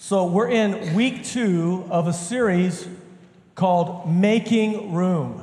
So we're in week 2 of a series called Making Room.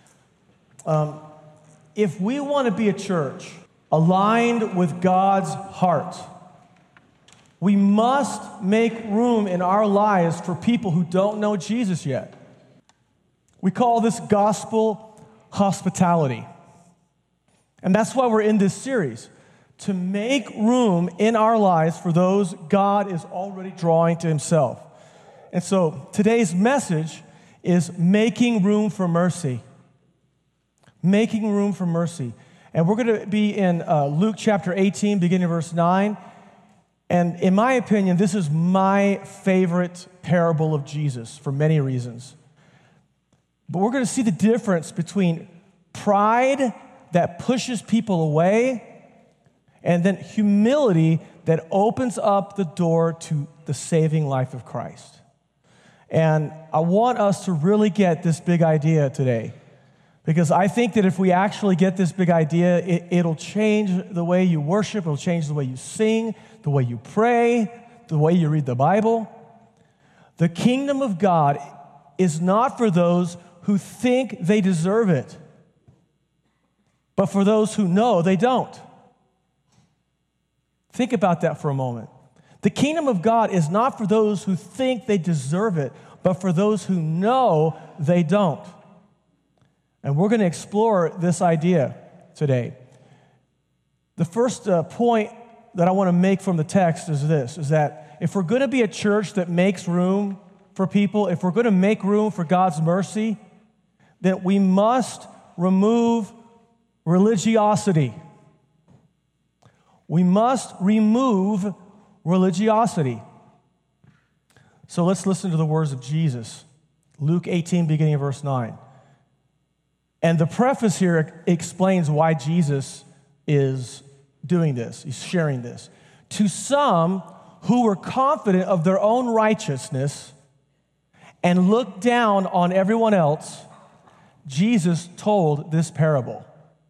If we want to be a church aligned with God's heart, we must make room in our lives for people who don't know Jesus yet. We call this gospel hospitality. And that's why we're in this series, to make room in our lives for those God is already drawing to himself. And so today's message is making room for mercy. Making room for mercy. And we're going to be in Luke chapter 18, beginning verse 9. And in my opinion, this is my favorite parable of Jesus for many reasons. But we're going to see the difference between pride that pushes people away and then humility that opens up the door to the saving life of Christ. And I want us to really get this big idea today, because I think that if we actually get this big idea, it'll change the way you worship, it'll change the way you sing, the way you pray, the way you read the Bible. The kingdom of God is not for those who think they deserve it, but for those who know they don't. Think about that for a moment. The kingdom of God is not for those who think they deserve it, but for those who know they don't. And we're going to explore this idea today. The first point that I want to make from the text is this, is that if we're going to be a church that makes room for people, if we're going to make room for God's mercy, then we must remove religiosity. We must remove religiosity. So let's listen to the words of Jesus. Luke 18, beginning of verse 9. And the preface here explains why Jesus is doing this. He's sharing this. To some who were confident of their own righteousness and looked down on everyone else, Jesus told this parable.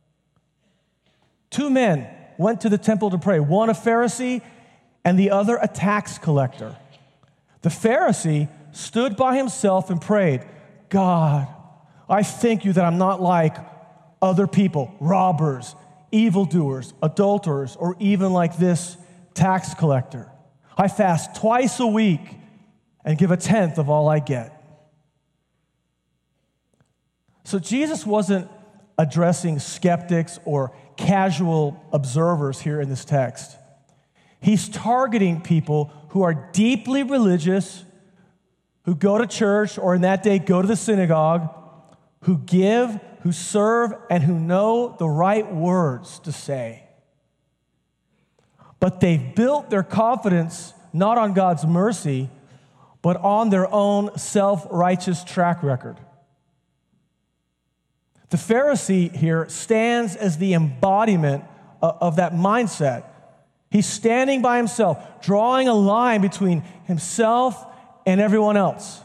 2 men went to the temple to pray, one a Pharisee and the other a tax collector. The Pharisee stood by himself and prayed, God, I thank you that I'm not like other people, robbers, evildoers, adulterers, or even like this tax collector. I fast twice a week and give 1/10 of all I get. So Jesus wasn't addressing skeptics or casual observers here in this text. He's targeting people who are deeply religious, who go to church, or in that day, go to the synagogue, who give, who serve, and who know the right words to say. But they've built their confidence not on God's mercy, but on their own self-righteous track record. The Pharisee here stands as the embodiment of that mindset. He's standing by himself, drawing a line between himself and everyone else.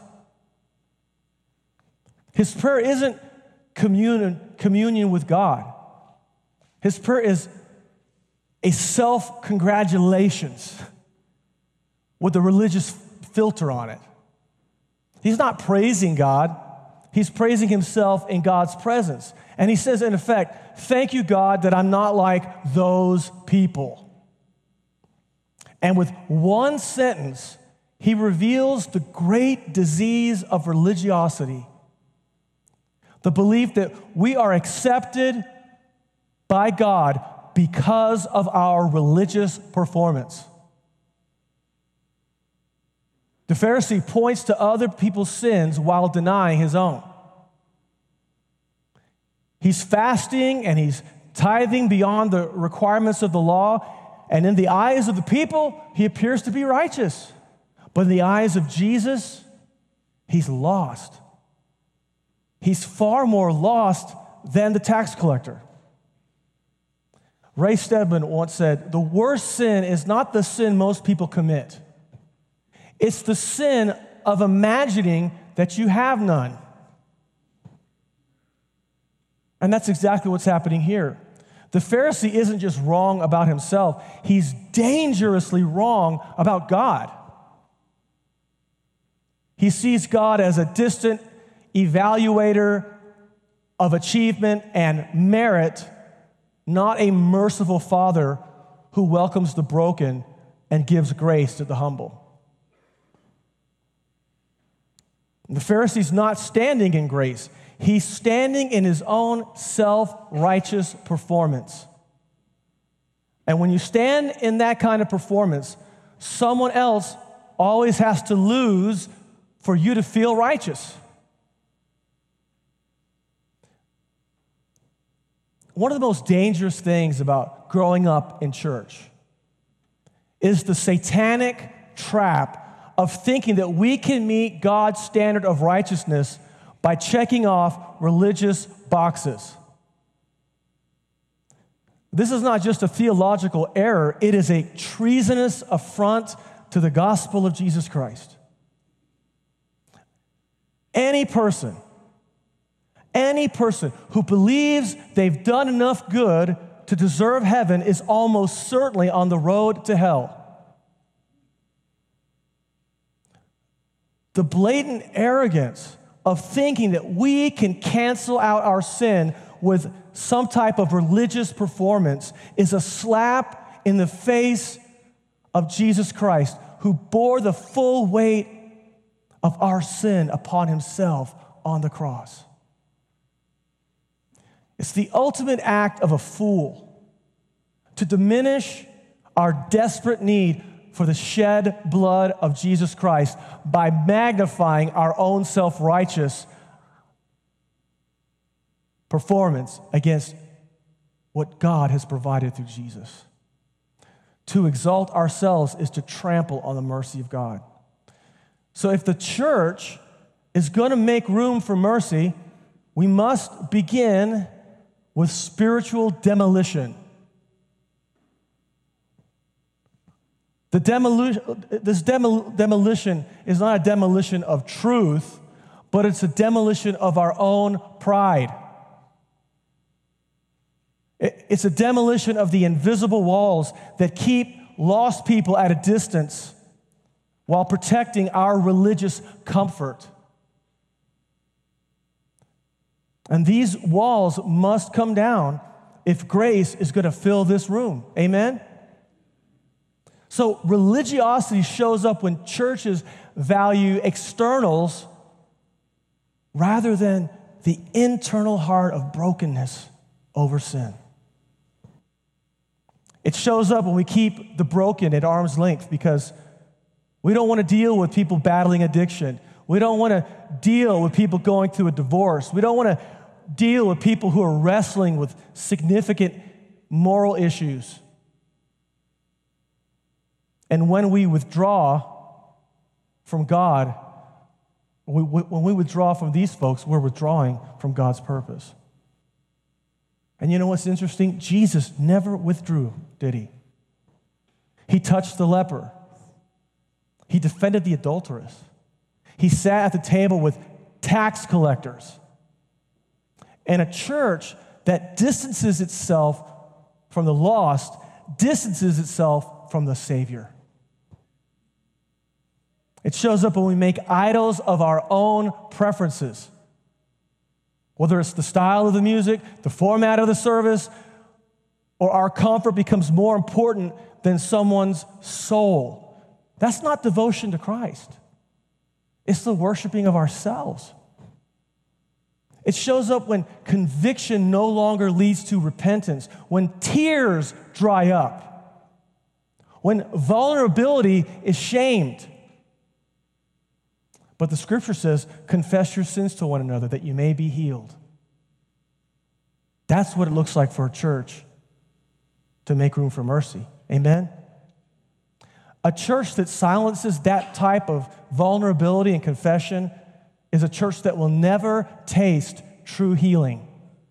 His prayer isn't communion with God. His prayer is a self-congratulations with a religious filter on it. He's not praising God. He's praising himself in God's presence. And he says, in effect, thank you, God, that I'm not like those people. And with one sentence, he reveals the great disease of religiosity. The belief that we are accepted by God because of our religious performance. The Pharisee points to other people's sins while denying his own. He's fasting and he's tithing beyond the requirements of the law, and in the eyes of the people, he appears to be righteous. But in the eyes of Jesus, he's lost. He's far more lost than the tax collector. Ray Stedman once said, the worst sin is not the sin most people commit. It's the sin of imagining that you have none. And that's exactly what's happening here. The Pharisee isn't just wrong about himself, he's dangerously wrong about God. He sees God as a distant evaluator of achievement and merit, not a merciful Father who welcomes the broken and gives grace to the humble. The Pharisee's not standing in grace. He's standing in his own self-righteous performance. And when you stand in that kind of performance, someone else always has to lose for you to feel righteous. One of the most dangerous things about growing up in church is the satanic trap of thinking that we can meet God's standard of righteousness by checking off religious boxes. This is not just a theological error, it is a treasonous affront to the gospel of Jesus Christ. Any person who believes they've done enough good to deserve heaven is almost certainly on the road to hell. The blatant arrogance of thinking that we can cancel out our sin with some type of religious performance is a slap in the face of Jesus Christ, who bore the full weight of our sin upon himself on the cross. It's the ultimate act of a fool to diminish our desperate need for the shed blood of Jesus Christ by magnifying our own self-righteous performance against what God has provided through Jesus. To exalt ourselves is to trample on the mercy of God. So if the church is going to make room for mercy, we must begin with spiritual demolition. This demolition is not a demolition of truth, but it's a demolition of our own pride. It's a demolition of the invisible walls that keep lost people at a distance while protecting our religious comfort. And these walls must come down if grace is going to fill this room. Amen? So religiosity shows up when churches value externals rather than the internal heart of brokenness over sin. It shows up when we keep the broken at arm's length because we don't want to deal with people battling addiction. We don't want to deal with people going through a divorce. We don't want to deal with people who are wrestling with significant moral issues. And when we withdraw from God, when we withdraw from these folks, we're withdrawing from God's purpose. And you know what's interesting? Jesus never withdrew, did he? He touched the leper. He defended the adulteress. He sat at the table with tax collectors. And a church that distances itself from the lost distances itself from the Savior. It shows up when we make idols of our own preferences. Whether it's the style of the music, the format of the service, or our comfort becomes more important than someone's soul. That's not devotion to Christ. It's the worshiping of ourselves. It shows up when conviction no longer leads to repentance, when tears dry up, when vulnerability is shamed. But the scripture says, confess your sins to one another that you may be healed. That's what it looks like for a church to make room for mercy. Amen? A church that silences that type of vulnerability and confession is a church that will never taste true healing.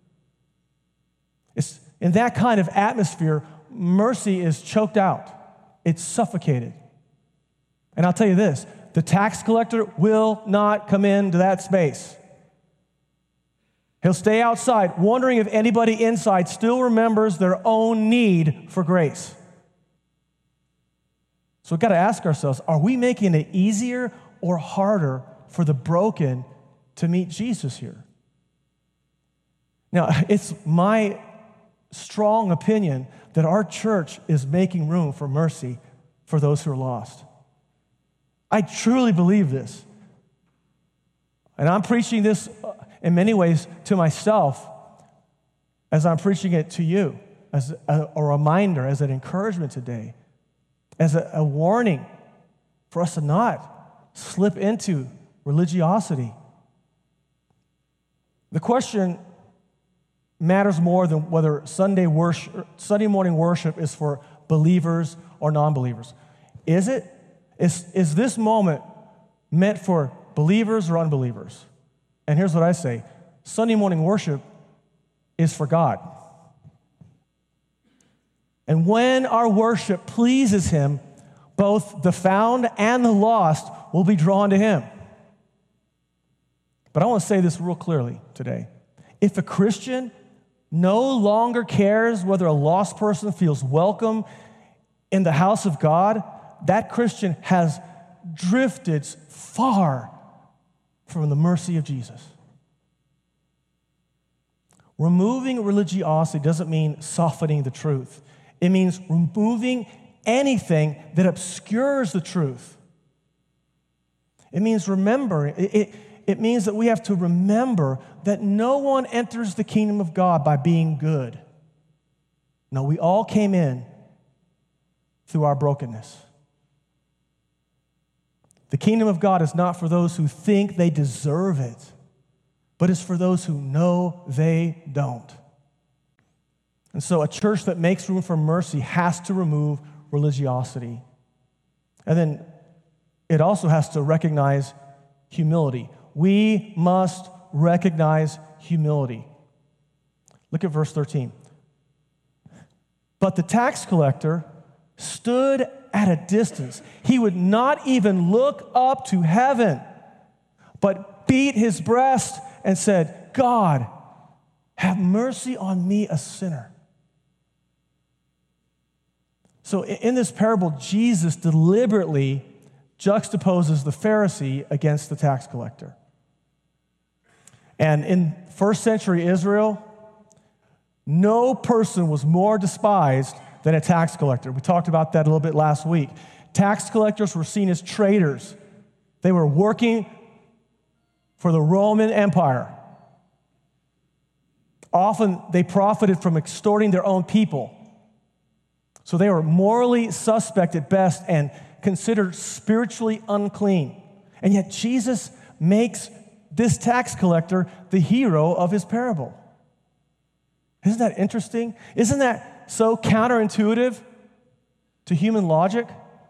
It's in that kind of atmosphere, mercy is choked out. It's suffocated. And I'll tell you this, the tax collector will not come into that space. He'll stay outside, wondering if anybody inside still remembers their own need for grace. So we've got to ask ourselves, are we making it easier or harder for the broken to meet Jesus here. Now, it's my strong opinion that our church is making room for mercy for those who are lost. I truly believe this. And I'm preaching this in many ways to myself as I'm preaching it to you, as a reminder, as an encouragement today, as a warning for us to not slip into religiosity. The question matters more than whether Sunday morning worship is for believers or non-believers. Is it? Is this moment meant for believers or unbelievers? And here's what I say. Sunday morning worship is for God. And when our worship pleases Him, both the found and the lost will be drawn to Him. But I want to say this real clearly today. If a Christian no longer cares whether a lost person feels welcome in the house of God, that Christian has drifted far from the mercy of Jesus. Removing religiosity doesn't mean softening the truth. It means removing anything that obscures the truth. It means remembering. It means that we have to remember that no one enters the kingdom of God by being good. No, we all came in through our brokenness. The kingdom of God is not for those who think they deserve it, but it's for those who know they don't. And so a church that makes room for mercy has to remove religiosity. And then it also has to recognize humility. We must recognize humility. Look at verse 13. But the tax collector stood at a distance. He would not even look up to heaven, but beat his breast and said, God, have mercy on me, a sinner. So in this parable, Jesus deliberately juxtaposes the Pharisee against the tax collector. And in first century Israel, no person was more despised than a tax collector. We talked about that a little bit last week. Tax collectors were seen as traitors. They were working for the Roman Empire. Often they profited from extorting their own people. So they were morally suspect at best and considered spiritually unclean. And yet Jesus makes this tax collector the hero of his parable. Isn't that interesting? Isn't that so counterintuitive to human logic?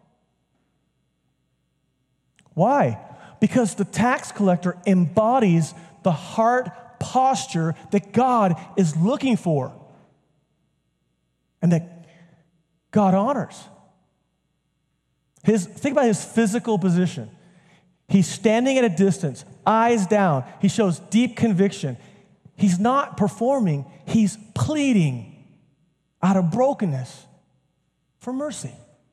Why? Because the tax collector embodies the heart posture that God is looking for and that God honors. Think about his physical position. He's standing at a distance, eyes down. He shows deep conviction. He's not performing, he's pleading out of brokenness for mercy.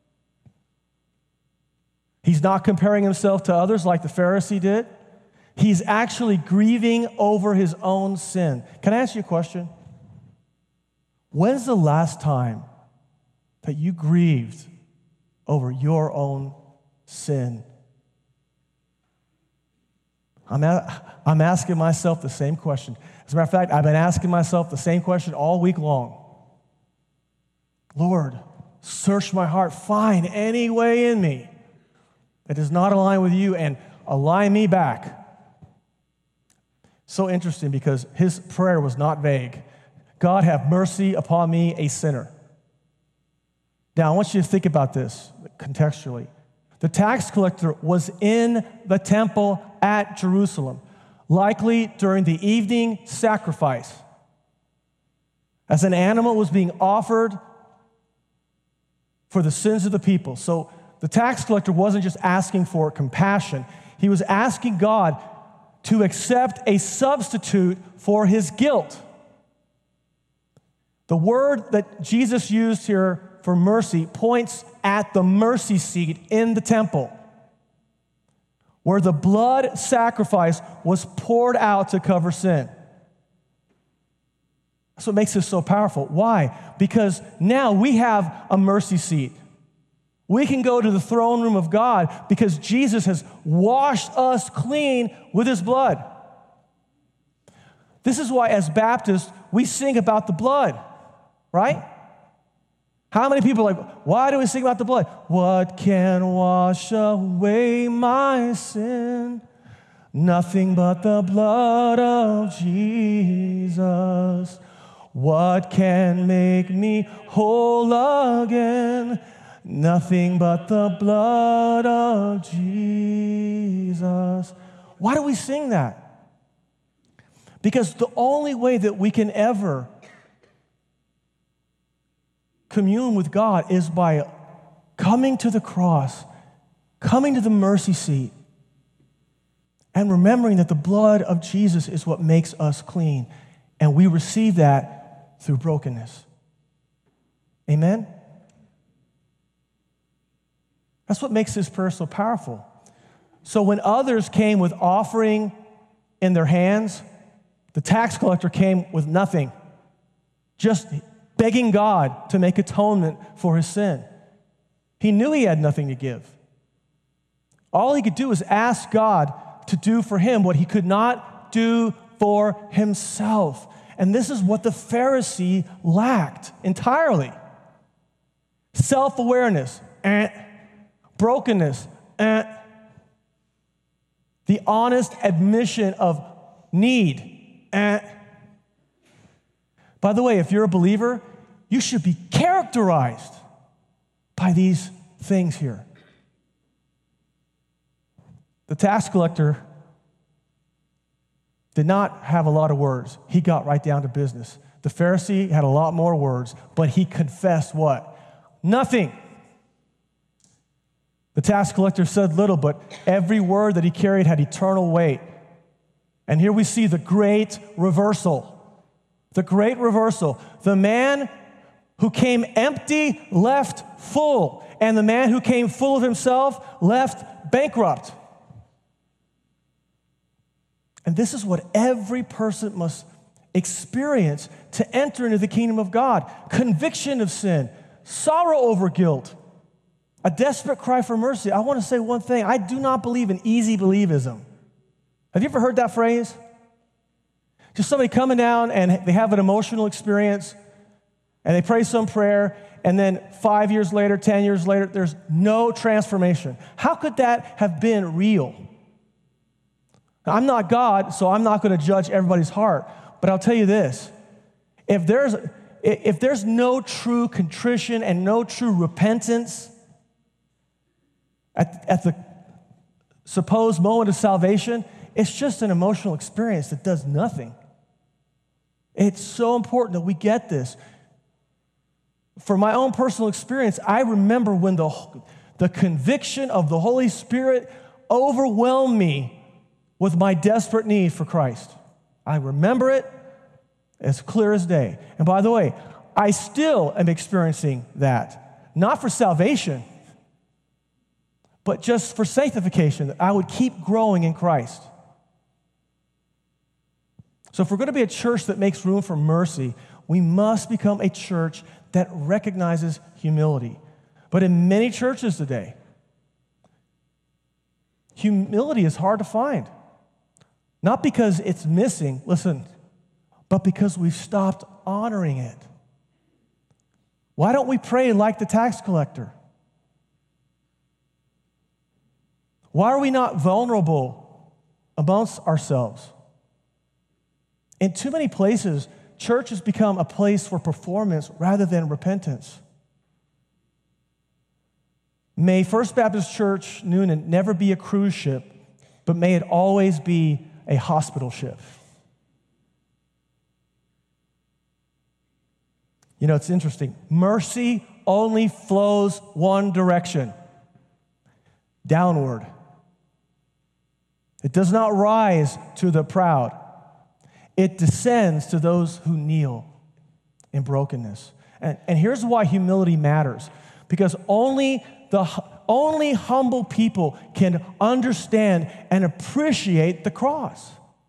He's not comparing himself to others like the Pharisee did. He's actually grieving over his own sin. Can I ask you a question? When's the last time that you grieved over your own sin? I'm asking myself the same question. As a matter of fact, I've been asking myself the same question all week long. Lord, search my heart. Find any way in me that does not align with you and align me back. So interesting because his prayer was not vague. God, have mercy upon me, a sinner. Now, I want you to think about this contextually. The tax collector was in the temple at Jerusalem, likely during the evening sacrifice, as an animal was being offered for the sins of the people. So the tax collector wasn't just asking for compassion. He was asking God to accept a substitute for his guilt. The word that Jesus used here for mercy points at the mercy seat in the temple. where the blood sacrifice was poured out to cover sin. That's what makes this so powerful. Why? Because now we have a mercy seat. We can go to the throne room of God because Jesus has washed us clean with his blood. This is why, as Baptists, we sing about the blood, right? How many people are like, why do we sing about the blood? What can wash away my sin? Nothing but the blood of Jesus. What can make me whole again? Nothing but the blood of Jesus. Why do we sing that? Because the only way that we can ever commune with God is by coming to the cross, coming to the mercy seat, and remembering that the blood of Jesus is what makes us clean. And we receive that through brokenness. Amen? That's what makes this prayer so powerful. So when others came with offering in their hands, the tax collector came with nothing, just begging God to make atonement for his sin. He knew he had nothing to give. All he could do was ask God to do for him what he could not do for himself. And this is what the Pharisee lacked entirely. Self-awareness, brokenness, the honest admission of need. By the way, if you're a believer, you should be characterized by these things here. The tax collector did not have a lot of words. He got right down to business. The Pharisee had a lot more words, but he confessed what? Nothing. The tax collector said little, but every word that he carried had eternal weight. And here we see the great reversal. The great reversal. The man who came empty left full, and the man who came full of himself left bankrupt. And this is what every person must experience to enter into the kingdom of God. Conviction of sin, sorrow over guilt, a desperate cry for mercy. I want to say one thing. I do not believe in easy believism. Have you ever heard that phrase? Just somebody coming down and they have an emotional experience and they pray some prayer, and then 5 years later, 10 years later, there's no transformation. How could that have been real? Now, I'm not God, so I'm not going to judge everybody's heart. But I'll tell you this. If there's no true contrition and no true repentance at the supposed moment of salvation, it's just an emotional experience that does nothing. It's so important that we get this. For my own personal experience, I remember when the conviction of the Holy Spirit overwhelmed me with my desperate need for Christ. I remember it as clear as day. And by the way, I still am experiencing that. Not for salvation, but just for sanctification, that I would keep growing in Christ. So if we're going to be a church that makes room for mercy, we must become a church that recognizes humility. But in many churches today, humility is hard to find. Not because it's missing, listen, but because we've stopped honoring it. Why don't we pray like the tax collector? Why are we not vulnerable amongst ourselves? In too many places, church has become a place for performance rather than repentance. May First Baptist Church Newnan never be a cruise ship, but may it always be a hospital ship. You know, it's interesting. Mercy only flows one direction, downward. It does not rise to the proud. It descends to those who kneel in brokenness. And here's why humility matters. Because only the only humble people can understand and appreciate the cross.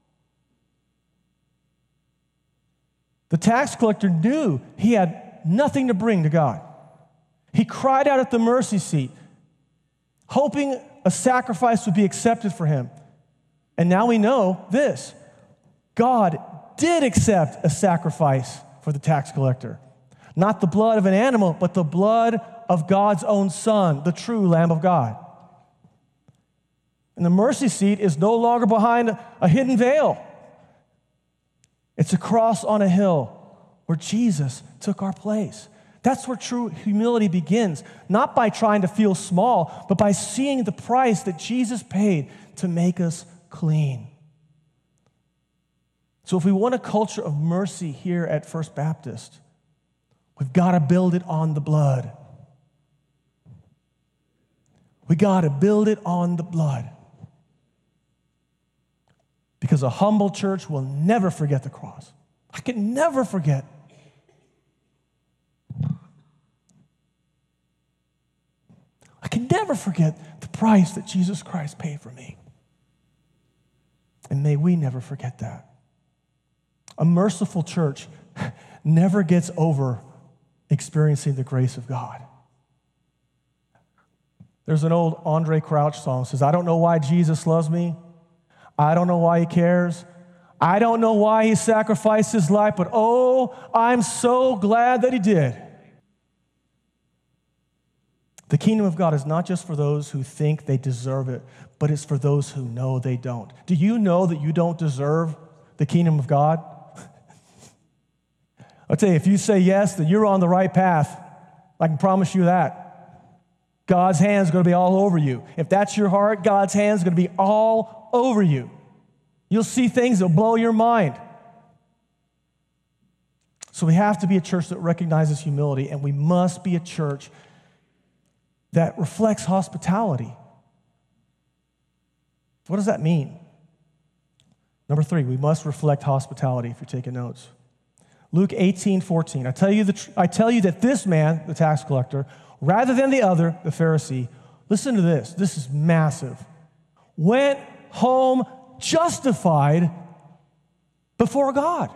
The tax collector knew he had nothing to bring to God. He cried out at the mercy seat, hoping a sacrifice would be accepted for him. And now we know this: God did accept a sacrifice for the tax collector. Not the blood of an animal, but the blood of God's own Son, the true Lamb of God. And the mercy seat is no longer behind a hidden veil. It's a cross on a hill where Jesus took our place. That's where true humility begins, not by trying to feel small, but by seeing the price that Jesus paid to make us clean. So if we want a culture of mercy here at First Baptist, we've got to build it on the blood. We got to build it on the blood. Because a humble church will never forget the cross. I can never forget. I can never forget the price that Jesus Christ paid for me. And may we never forget that. A merciful church never gets over experiencing the grace of God. There's an old Andre Crouch song that says, I don't know why Jesus loves me. I don't know why he cares. I don't know why he sacrificed his life, but oh, I'm so glad that he did. The kingdom of God is not just for those who think they deserve it, but it's for those who know they don't. Do you know that you don't deserve the kingdom of God? I'll tell you, if you say yes, then you're on the right path. I can promise you that. God's hand is going to be all over you. If that's your heart, God's hand is going to be all over you. You'll see things that will blow your mind. So we have to be a church that recognizes humility, and we must be a church that reflects hospitality. What does that mean? Number 3, we must reflect hospitality, if you're taking notes. Luke 18:14. I tell you that this man, the tax collector, rather than the other, the Pharisee, listen to this. This is massive. Went home justified before God.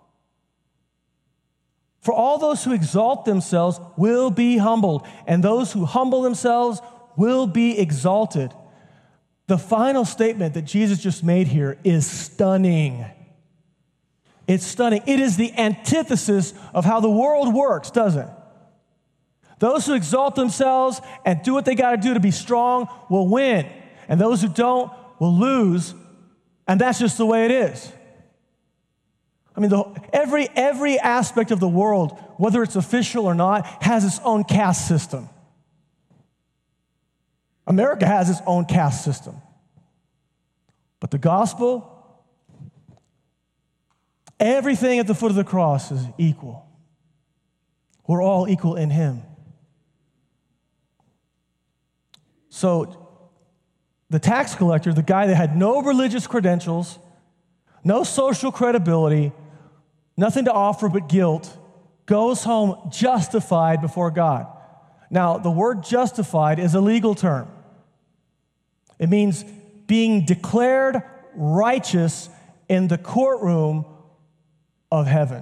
For all those who exalt themselves will be humbled, and those who humble themselves will be exalted. The final statement that Jesus just made here is stunning. It's stunning. It is the antithesis of how the world works, doesn't it? Those who exalt themselves and do what they got to do to be strong will win, and those who don't will lose, and that's just the way it is. I mean, every aspect of the world, whether it's official or not, has its own caste system. America has its own caste system. But the gospel, everything at the foot of the cross is equal. We're all equal in him. So the tax collector, the guy that had no religious credentials, no social credibility, nothing to offer but guilt, goes home justified before God. Now, the word justified is a legal term. It means being declared righteous in the courtroom of heaven.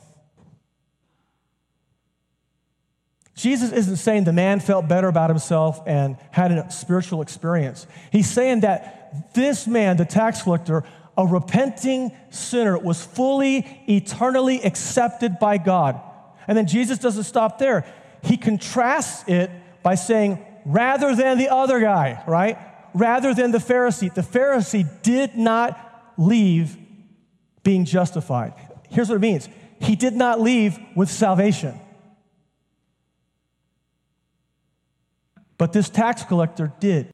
Jesus isn't saying the man felt better about himself and had a spiritual experience. He's saying that this man, the tax collector, a repenting sinner, was fully, eternally accepted by God. And then Jesus doesn't stop there. He contrasts it by saying, rather than the other guy, right? Rather than the Pharisee. The Pharisee did not leave being justified. Here's what it means. He did not leave with salvation. But this tax collector did.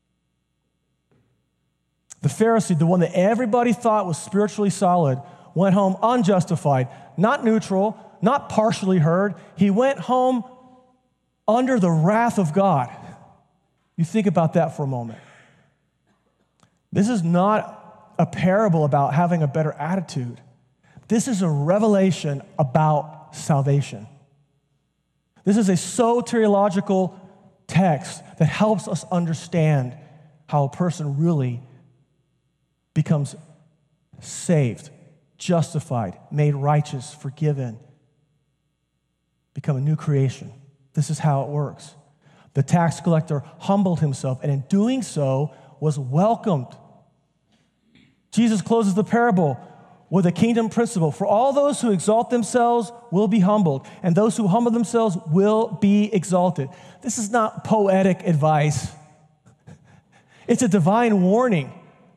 The Pharisee, the one that everybody thought was spiritually solid, went home unjustified, not neutral, not partially heard. He went home under the wrath of God. You think about that for a moment. This is not a parable about having a better attitude. This is a revelation about salvation. This is a soteriological text that helps us understand how a person really becomes saved, justified, made righteous, forgiven, become a new creation. This is how it works. The tax collector humbled himself, and in doing so was welcomed. Jesus closes the parable with a kingdom principle. For all those who exalt themselves will be humbled, and those who humble themselves will be exalted. This is not poetic advice. It's a divine warning.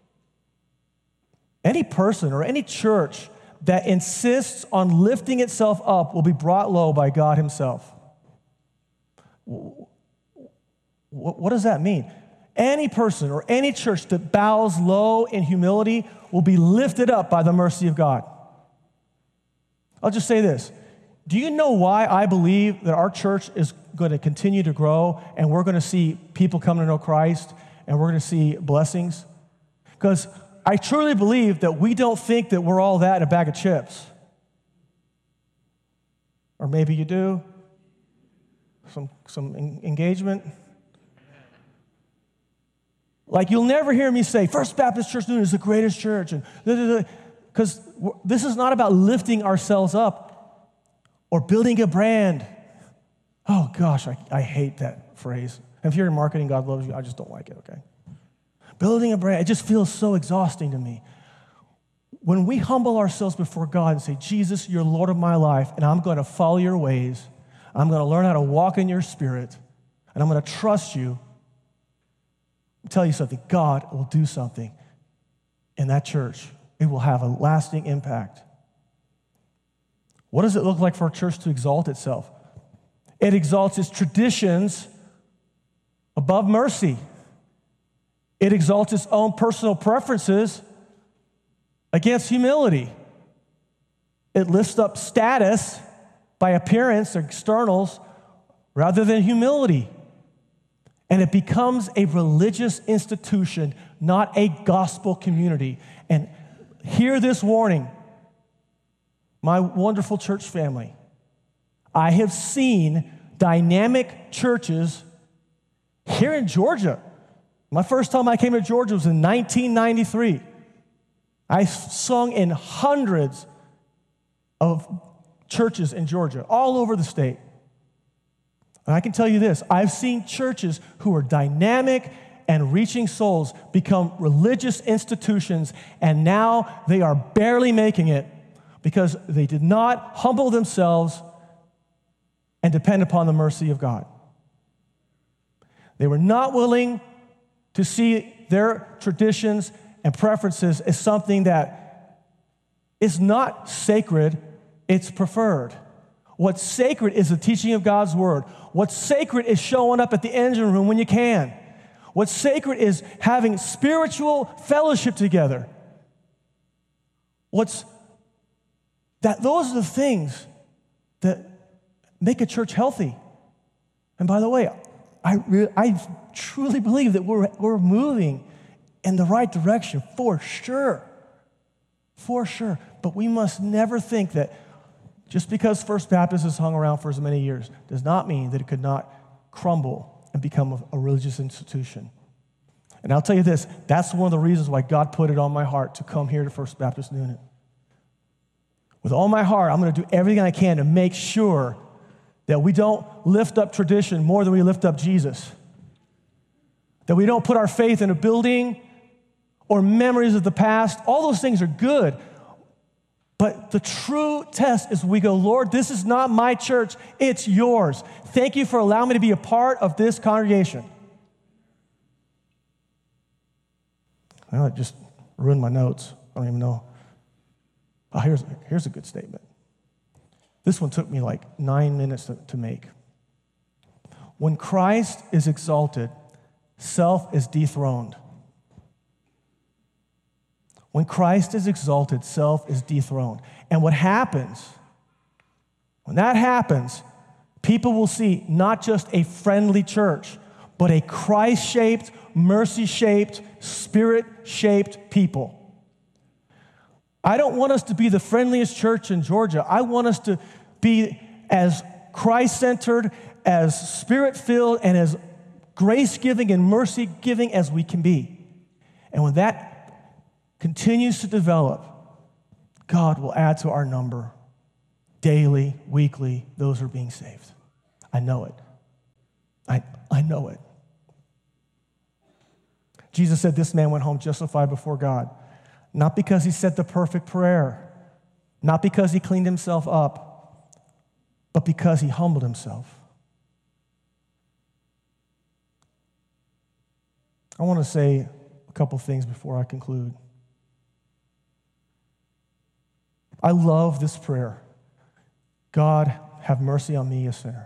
Any person or any church that insists on lifting itself up will be brought low by God himself. What does that mean? Any person or any church that bows low in humility will be lifted up by the mercy of God. I'll just say this. Do you know why I believe that our church is going to continue to grow and we're going to see people come to know Christ and we're going to see blessings? Because I truly believe that we don't think that we're all that in a bag of chips. Or maybe you do. Some engagement. Like, you'll never hear me say, First Baptist Church Newnan is the greatest church. Because this is not about lifting ourselves up or building a brand. Oh, gosh, I hate that phrase. If you're in marketing, God loves you. I just don't like it, okay? Building a brand, it just feels so exhausting to me. When we humble ourselves before God and say, Jesus, you're Lord of my life, and I'm going to follow your ways, I'm going to learn how to walk in your spirit, and I'm going to trust you, I'll tell you something, God will do something in that church. It will have a lasting impact. What does it look like for a church to exalt itself? It exalts its traditions above mercy. It exalts its own personal preferences against humility. It lifts up status by appearance or externals rather than humility. And it becomes a religious institution, not a gospel community. And hear this warning, my wonderful church family. I have seen dynamic churches here in Georgia. My first time I came to Georgia was in 1993. I sung in hundreds of churches in Georgia, all over the state. And I can tell you this, I've seen churches who are dynamic and reaching souls become religious institutions, and now they are barely making it because they did not humble themselves and depend upon the mercy of God. They were not willing to see their traditions and preferences as something that is not sacred, it's preferred. What's sacred is the teaching of God's word. What's sacred is showing up at the engine room when you can. What's sacred is having spiritual fellowship together. Those are the things that make a church healthy. And by the way, I truly believe that we're moving in the right direction, for sure. For sure. But we must never think that just because First Baptist has hung around for as many years does not mean that it could not crumble and become a religious institution. And I'll tell you this, that's one of the reasons why God put it on my heart to come here to First Baptist Newnan. With all my heart, I'm going to do everything I can to make sure that we don't lift up tradition more than we lift up Jesus. That we don't put our faith in a building or memories of the past. All those things are good. But the true test is we go, Lord, this is not my church, it's yours. Thank you for allowing me to be a part of this congregation. I just ruined my notes. I don't even know. Oh, here's a good statement. This one took me like 9 minutes to make. When Christ is exalted, self is dethroned. When Christ is exalted, self is dethroned. And what happens, when that happens, people will see not just a friendly church, but a Christ-shaped, mercy-shaped, spirit-shaped people. I don't want us to be the friendliest church in Georgia. I want us to be as Christ-centered, as spirit-filled, and as grace-giving and mercy-giving as we can be. And when that continues to develop, God will add to our number daily, weekly, those who are being saved. I know it. I know it. Jesus said this man went home justified before God, not because he said the perfect prayer, not because he cleaned himself up, but because he humbled himself. I want to say a couple things before I conclude. I love this prayer. God, have mercy on me, a sinner.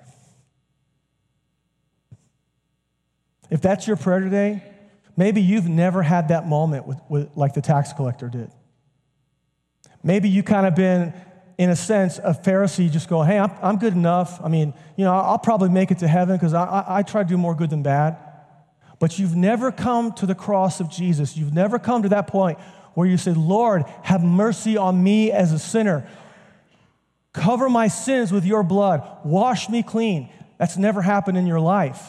If that's your prayer today, maybe you've never had that moment with like the tax collector did. Maybe you kind of been, in a sense, a Pharisee just going, hey, I'm good enough. I mean, I'll probably make it to heaven because I try to do more good than bad. But you've never come to the cross of Jesus. You've never come to that point where you say, Lord, have mercy on me as a sinner. Cover my sins with your blood. Wash me clean. That's never happened in your life.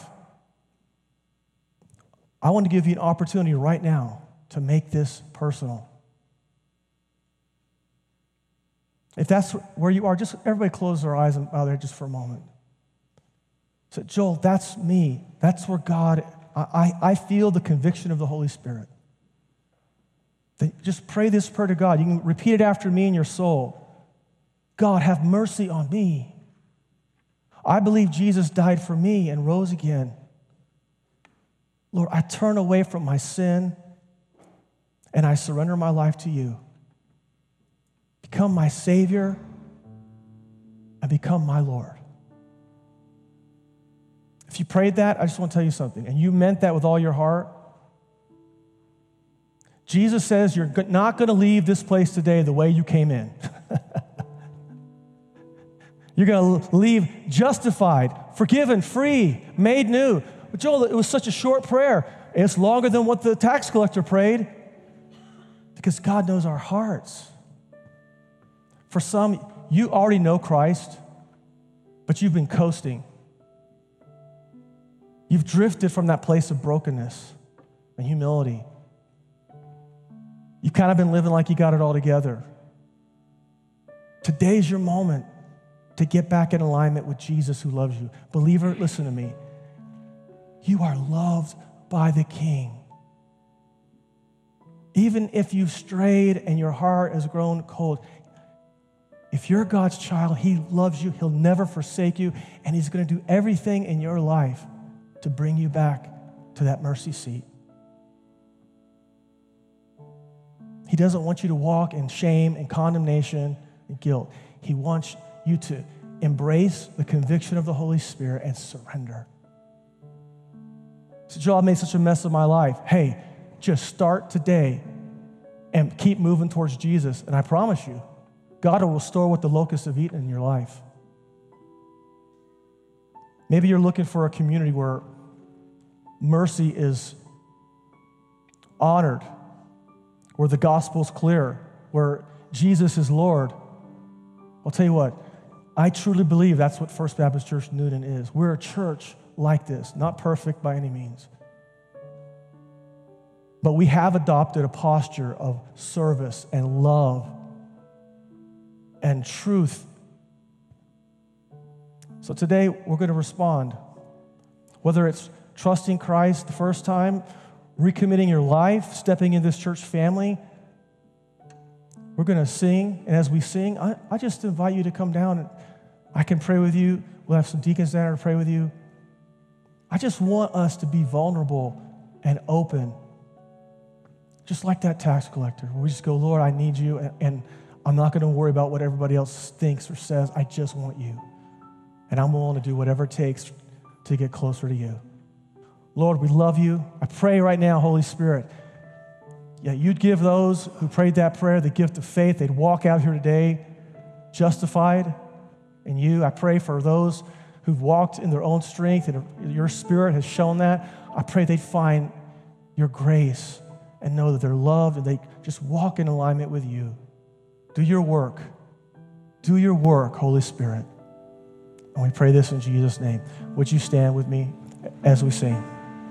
I want to give you an opportunity right now to make this personal. If that's where you are, just everybody close their eyes and bow there just for a moment. Say, Joel, that's me. That's where God, I feel the conviction of the Holy Spirit. Then just pray this prayer to God. You can repeat it after me in your soul. God, have mercy on me. I believe Jesus died for me and rose again. Lord, I turn away from my sin and I surrender my life to you. Become my Savior and become my Lord. If you prayed that, I just want to tell you something, and you meant that with all your heart, Jesus says you're not going to leave this place today the way you came in. You're going to leave justified, forgiven, free, made new. But Joel, it was such a short prayer. It's longer than what the tax collector prayed because God knows our hearts. For some, you already know Christ, but you've been coasting. You've drifted from that place of brokenness and humility. You've kind of been living like you got it all together. Today's your moment to get back in alignment with Jesus who loves you. Believer, listen to me. You are loved by the King. Even if you've strayed and your heart has grown cold, if you're God's child, He loves you. He'll never forsake you, and He's going to do everything in your life to bring you back to that mercy seat. He doesn't want you to walk in shame and condemnation and guilt. He wants you to embrace the conviction of the Holy Spirit and surrender. So, Joel, I made such a mess of my life. Hey, just start today and keep moving towards Jesus, and I promise you, God will restore what the locusts have eaten in your life. Maybe you're looking for a community where mercy is honored, where the gospel's clear, where Jesus is Lord. I'll tell you what, I truly believe that's what First Baptist Church Newton is. We're a church like this, not perfect by any means. But we have adopted a posture of service and love and truth. So today, we're going to respond. Whether it's trusting Christ the first time, recommitting your life, stepping into this church family, we're going to sing. And as we sing, I just invite you to come down and I can pray with you. We'll have some deacons there to pray with you. I just want us to be vulnerable and open, just like that tax collector. We just go, Lord, I need you, and I'm not going to worry about what everybody else thinks or says. I just want you. And I'm willing to do whatever it takes to get closer to you. Lord, we love you. I pray right now, Holy Spirit, you'd give those who prayed that prayer the gift of faith. They'd walk out here today justified in you. I pray for those who've walked in their own strength and your Spirit has shown that. I pray they'd find your grace and know that they're loved and they just walk in alignment with you. Do your work. Do your work, Holy Spirit. And we pray this in Jesus' name. Would you stand with me as we sing?